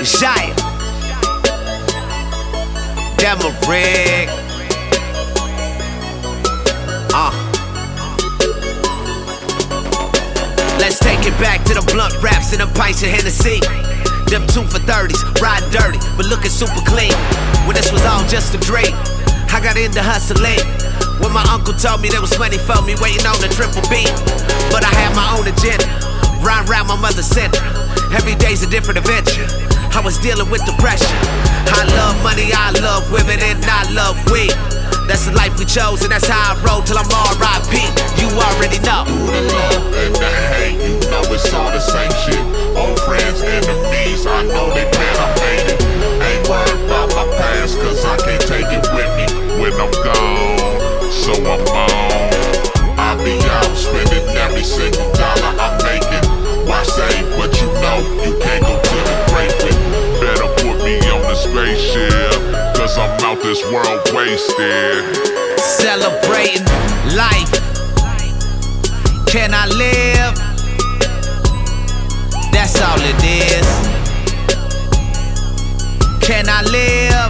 Shia, Demarick. Let's take it back to the blunt raps and the pints of Hennessy. Them 2 for 30s, riding dirty, but looking super clean. When this was all just a dream, I got into hustling. When my uncle told me there was money for me waiting on the triple B. But I had my own agenda, riding around my mother's center. Every day's a different adventure. I was dealing with depression. I love money, I love women, and I love weed. That's the life we chose, and that's how I roll till I'm R.I.P. You already know. Through the love and the hate, you know it's all the same shit. Old friends, enemies, I know they plan I made it. Ain't worried about my past, cause I can't take it with me when I'm gone. So I'm on. I be out spending every single dollar I'm making. Why save what you know you can't go to the grave with? Better put me on the spaceship, cause I'm out this world wasted. Celebrating life. Can I live? That's all it is. Can I live?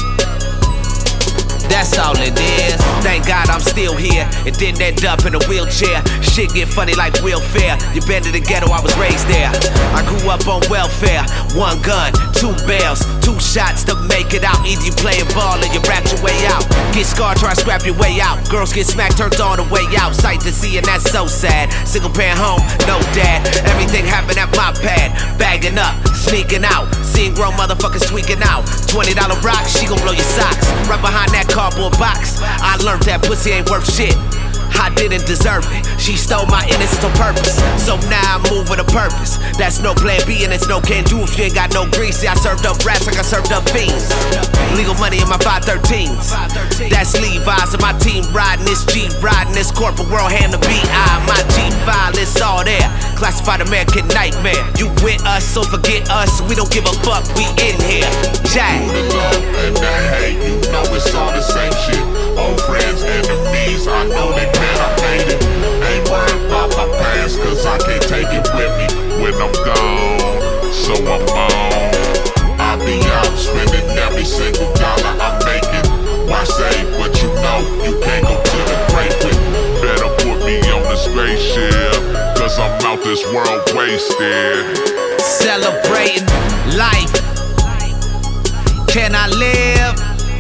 That's all it is. Thank God I'm still here. It didn't end up in a wheelchair. Shit get funny like welfare. You been to the ghetto, I was raised there. I grew up on welfare. 1 gun, 2 bells, 2 shots to make it out. Either you playing ball or you rap your way out. Get scarred, try to scrap your way out. Girls get smacked, turned on the way out. Sight to see and that's so sad. Single parent home, no dad. Everything happened at my pad. Bagging up, sneaking out. Seeing grown motherfuckers tweaking out. $20 rock, she gon' blow your socks. Right behind that cardboard box. I learned that pussy ain't worth shit. I didn't deserve it. She stole my innocence on purpose. So now I move with a purpose. That's no plan B and it's no can do if you ain't got no grease. See, I served up rats like I served up fiends. Legal money in my 513s. That's Levi's and my team riding this G, riding this corporate world, hand the B.I. My G-file, it's all there. Classified American nightmare. You with us, so forget us. We don't give a fuck, we in here. Jack. Through the love and the hate, you know it's all the same shit. Old friends, enemies, I know they plan I made it. Ain't worried about my past, cause I can't take it with me when I'm gone. So I'm on. I be out spending every single dollar I'm making. Why save what you know you can't go to the grave with? Better put me on the spaceship, cause I'm out this world wasted. Celebrating life. Can I live?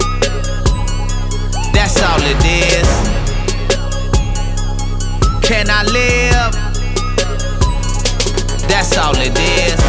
That's all it is. Can I live? That's all it is.